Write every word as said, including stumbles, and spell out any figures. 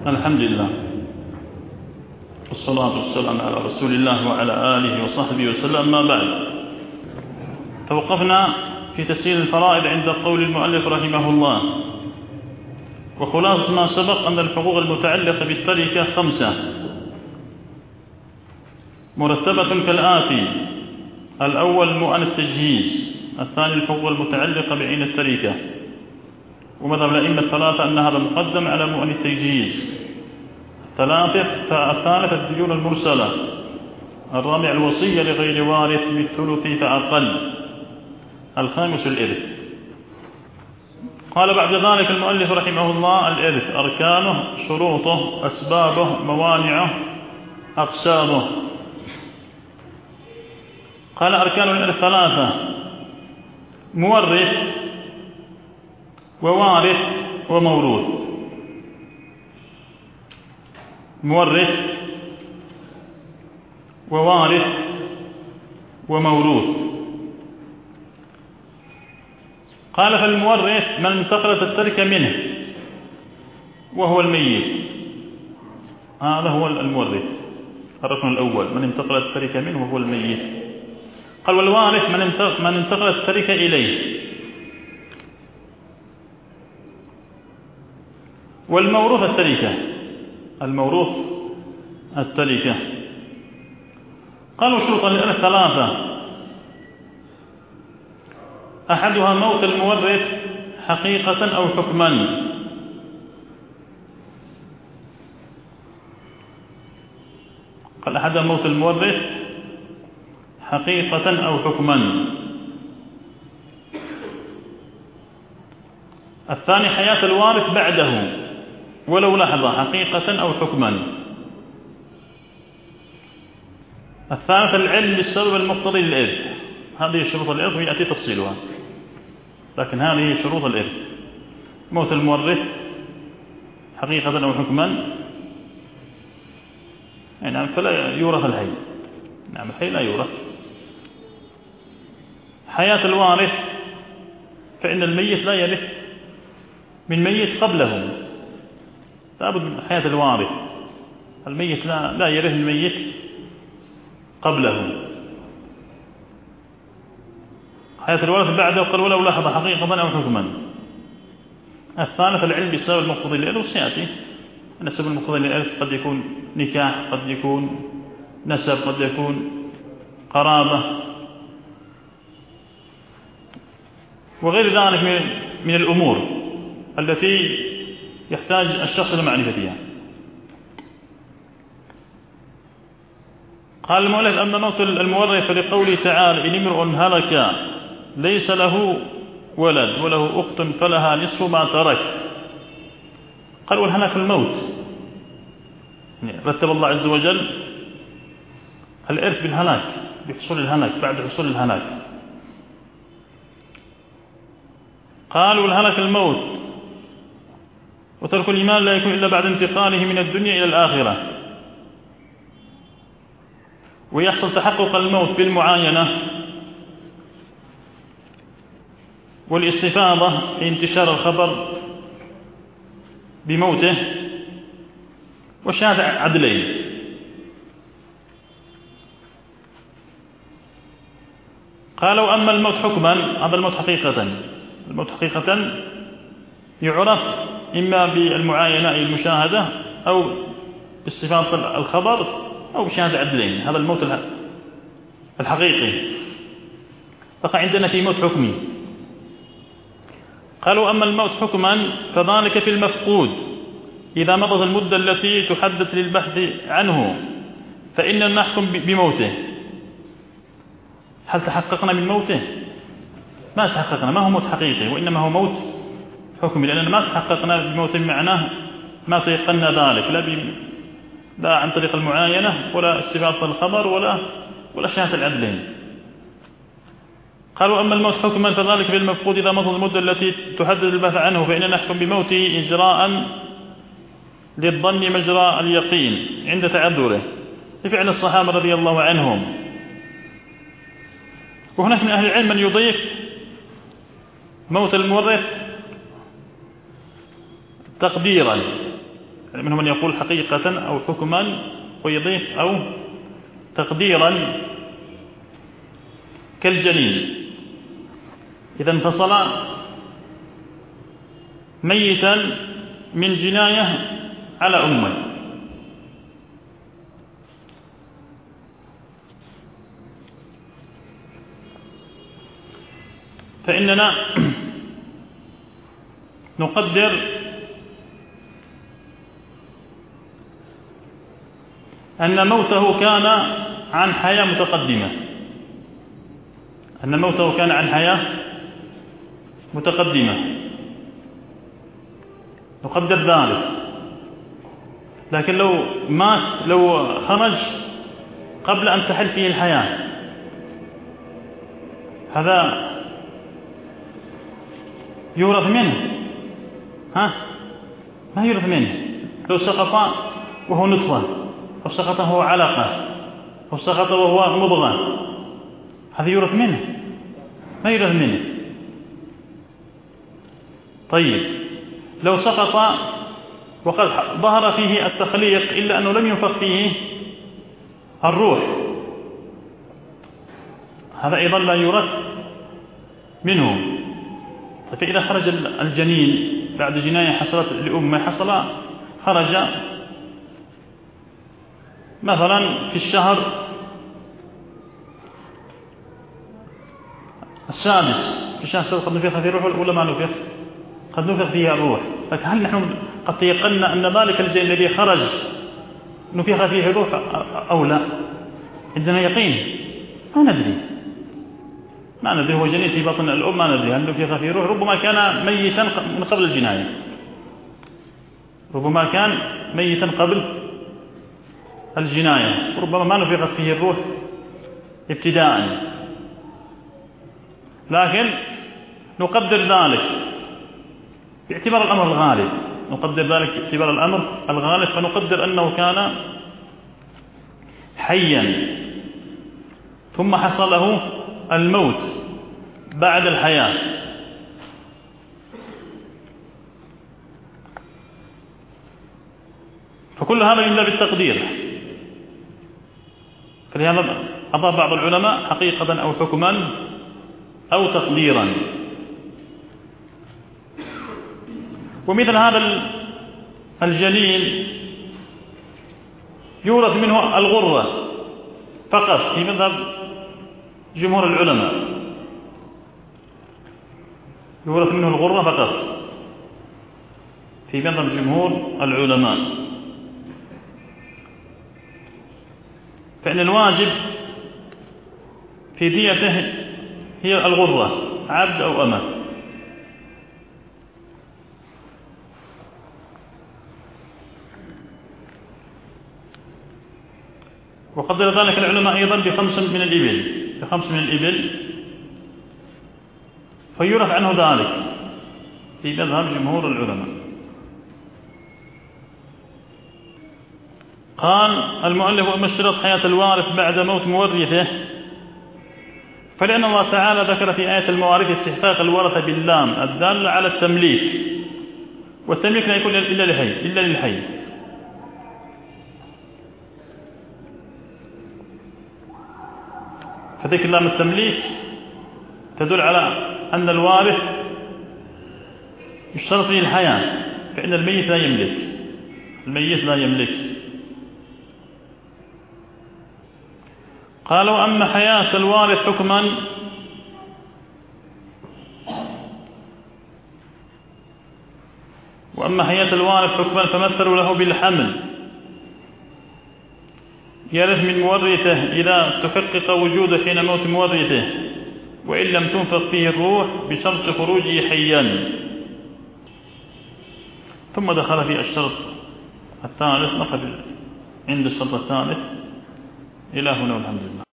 الحمد لله والصلاة والسلام على رسول الله وعلى آله وصحبه وسلم. ما بعد، توقفنا في تسهيل الفرائض عند قول المؤلف رحمه الله. وخلاصة ما سبق أن الحقوق المتعلقة بالتركة خمسة مرتبة كالآتي: الأول مؤن التجهيز، الثاني الحقوق المتعلقة بعين التركة، ومذهب الأئمة الثلاثة أن هذا مقدم على مؤن التجهيز. الثالث الديون المرسلة. الرابع الوصية لغير وارث بالثلث فأقل. الخامس الإرث. قال بعد ذلك المؤلف رحمه الله: الإرث أركانه، شروطه، أسبابه، موانعه، أقسامه. قال: أركان الإرث ثلاثة: مورث ووارث وموروث. مورث ووارث وموروث. قال: فالمورث من انتقلت التركة منه وهو الميت، هذا هو المورث. الركن الأول من انتقلت التركة منه وهو الميت. قال: والوارث من انتقلت التركة إليه. والموروث التركة. الموروث التركة. قالوا: شروط الإرث ثلاثة: أحدها موت المورث حقيقة أو حكما. قال: أحدها موت المورث حقيقة أو حكما. الثاني حياة الوارث بعده ولو لحظة حقيقة أو حكما. الثالث العلم بالسبب المقتضي للإرث. هذه شروط الإرث ويأتي تفصيلها، لكن هذه شروط الإرث: موت المورث حقيقة أو حكما، يعني فلا يورث الحي، نعم الحي لا يورث. حياة الوارث، فإن الميت لا يرث من ميت قبله، لابد من حياة الوارث. الميت لا, لا يرث الميت قبله. حياة الوارث بعده قال ولو لحظة حقيقة أو حكما. الثالث العلم بالسبب المقتضي للإرث، وسيأتي أن السبب المقتضي للإرث قد يكون نكاح، قد يكون نسب، قد يكون قرابة، وغير ذلك من الأمور التي يحتاج الشخص لمعرفتها. قال المؤلف: أما موت المورث فلقوله تعالى: إن امرؤ هلك ليس له ولد وله أخت فلها نصف ما ترك. قال: والهلاك الموت، يعني رتب الله عز وجل الإرث بالهلاك، بحصول الهلاك، بعد حصول الهلاك. قال: والهلاك الموت، وترك الإيمان لا يكون إلا بعد انتقاله من الدنيا إلى الآخرة. ويحصل تحقق الموت بالمعاينة والاستفاضة في انتشار الخبر بموته وشهادة عدلين. قالوا: أما الموت حكما، هذا الموت حقيقة. الموت حقيقة يعرف إما بالمعاينة أي المشاهدة، أو باستفاضة الخبر، أو بشهادة عدلين. هذا الموت الحقيقي. بقى عندنا في موت حكمي. قالوا: أما الموت حكما فذلك في المفقود إذا مضت المدة التي تحدد للبحث عنه، فإننا نحكم بموته. هل تحققنا من موته؟ ما تحققنا، ما هو موت حقيقي، وإنما هو موت حكمي، لأننا ما تحققنا بموت معناه ما تيقنا ذلك، لا, ب... لا عن طريق المعاينة ولا استفاضة الخبر ولا ولا شهادة العدلين. قالوا: أما الموت حكما فذلك في المفقود إذا مضت المدة التي تحدد البحث عنه، فإننا نحكم بموته إجراء للظن مجرى اليقين عند تعذره لفعل الصحابة رضي الله عنهم. وهناك من أهل العلم من يضيف موت المورث تقديرا منهم من يقول حقيقة أو حكما ويضيف أو تقديرا كالجنين إذا انفصل ميتا من جناية على أمه، فإننا نقدر أن موته كان عن حياة متقدمة أن موته كان عن حياة متقدمة نقدر ذلك. لكن لو مات لو خرج قبل أن تحل فيه الحياة هذا يورث منه؟ ها ما يورث منه. لو سقط وهو نطفة أو سقط وهو علقة أو سقط وهو مضغة هذا يورث منه؟ ما يورث منه. طيب لو سقط وقد ظهر فيه التخليق إلا أنه لم ينفخ فيه الروح هذا أيضا لا يورث منه. فإذا خرج الجنين بعد جناية حصلت لأمه حصل خرج مثلا في الشهر السادس في الشهر السادس قد نفخ فيه الروح ولا ما نفخ؟ قد نفخ فيه الروح. فهل نحن قد تيقنا أن ذلك الجنين الذي خرج نفخ فيه الروح أو لا؟ عندنا يقين ما ندري ما ندري هو جنين في بطن الأم ما ندري هل نفخ فيه الروح. ربما كان ميتا من قبل الجناية ربما كان ميتا قبل الجناية ربما ما نفخت فيه الروح ابتداء. لكن نقدر ذلك باعتبار الأمر الغالب نقدر ذلك باعتبار الأمر الغالب فنقدر أنه كان حيا ثم حصل له الموت بعد الحياة. فكل هذا من باب التقدير. فلهذا أضاف بعض العلماء حقيقة أو حكما أو تقديرا. ومثل هذا الجنين يورث منه الغرة فقط في مذهب جمهور العلماء يورث منه الغرة فقط في مذهب جمهور العلماء. فإن الواجب في ديته هي الغرة عبد أو أمة. وقدر ذلك العلماء أيضا بخمس من الإبل بخمس من الإبل فيورث عنه ذلك في مذهب جمهور العلماء. قال المؤلف وأما اشتراط حياة الوارث بعد موت مورثه فلأن الله تعالى ذكر في آية المواريث استحقاق الورثة باللام الدالة على التمليك والتمليك لا يكون إلا للحي إلا للحي فذكر لام التمليك تدل على أن الوارث يشترط فيه الحياة فإن الميت لا يملك الميت لا يملك. قالوا أما حياة الوارث حكما وأما حياة الوارث حكما فمثلوا له بالحمل يرث من مورثه إذا تحقق وجوده حين موت مورثه وإن لم تنفخ فيه الروح بشرط خروجه حيا. ثم دخل في الشرط الثالث نقف عند الشرط الثالث. إلى هنا والحمد لله.